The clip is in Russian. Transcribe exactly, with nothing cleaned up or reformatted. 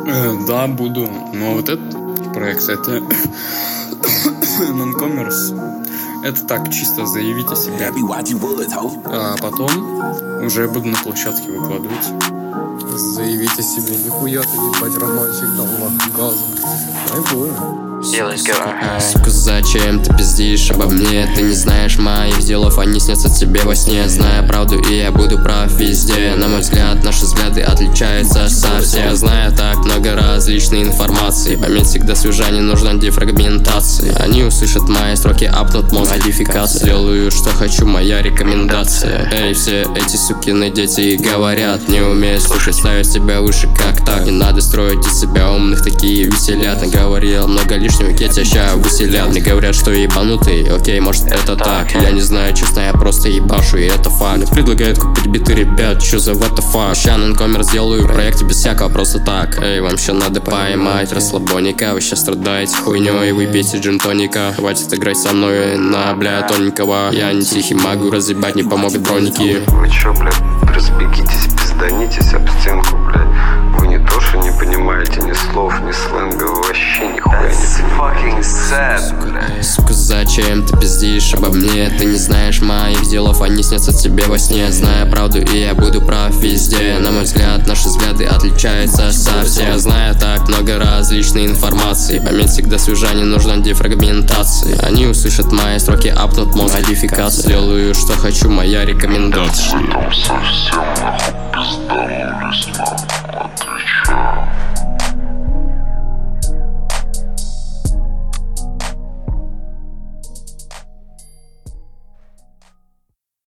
Э, да, буду. Но вот этот проект, это Non-Commerce. Это так, чисто заявить о себе. А потом уже буду на площадке выкладывать. Заявить о себе. Нихуя ты, ебать, романтик дал нахуй газу. Прикольно. Yeah, let's go. Сука, зачем ты пиздишь обо мне? Ты не знаешь моих делов, они снятся тебе во сне. Зная правду, и я буду прав везде. На мой взгляд, наши взгляды отличаются совсем. Зная так много различной информации, память всегда свежа, не нужна дефрагментации. Они услышат мои строки, апнут модификацию. Сделаю, что хочу, моя рекомендация. Эй, все эти сукины дети говорят, не умеют слушать, ставят себя выше, как так. Не надо строить из себя умных, такие веселят. Наговорил много лишнего, я тебя ща выселят. Мне говорят, что ебанутый, окей, может это так. Я не знаю, честно, я просто ебашу, и это факт. Мне предлагают купить биты, ребят, чё за what the fuck. Ща Non-Commerce сделаю проекты без всякого, просто так. Эй, вам ща надо поймать расслабоника. Вы щас страдаете хуйнёй, вы пейте джин-тоника. Хватит играть со мной на, бля, тоненького. Я не тихий, могу разъебать, не помогут броники. Вы чё, блядь, разбегитесь, пизданитесь об стенку, блядь. Вы не то, что не понимаете ни слов, ни сленга, вы вообще нихуя не понимаете. Сука, зачем ты пиздишь обо мне? Ты не знаешь моих делов, они снятся тебе во сне. Зная правду, и я буду прав везде. На мой взгляд, наши взгляды отличаются совсем. Зная так много различной информации, память всегда свежа, не нужна дефрагментации. Они услышат мои строки, апнут модификацию. Сделаю, что хочу, моя рекомендация. Там совсем нахуй пизданулись, нахуй.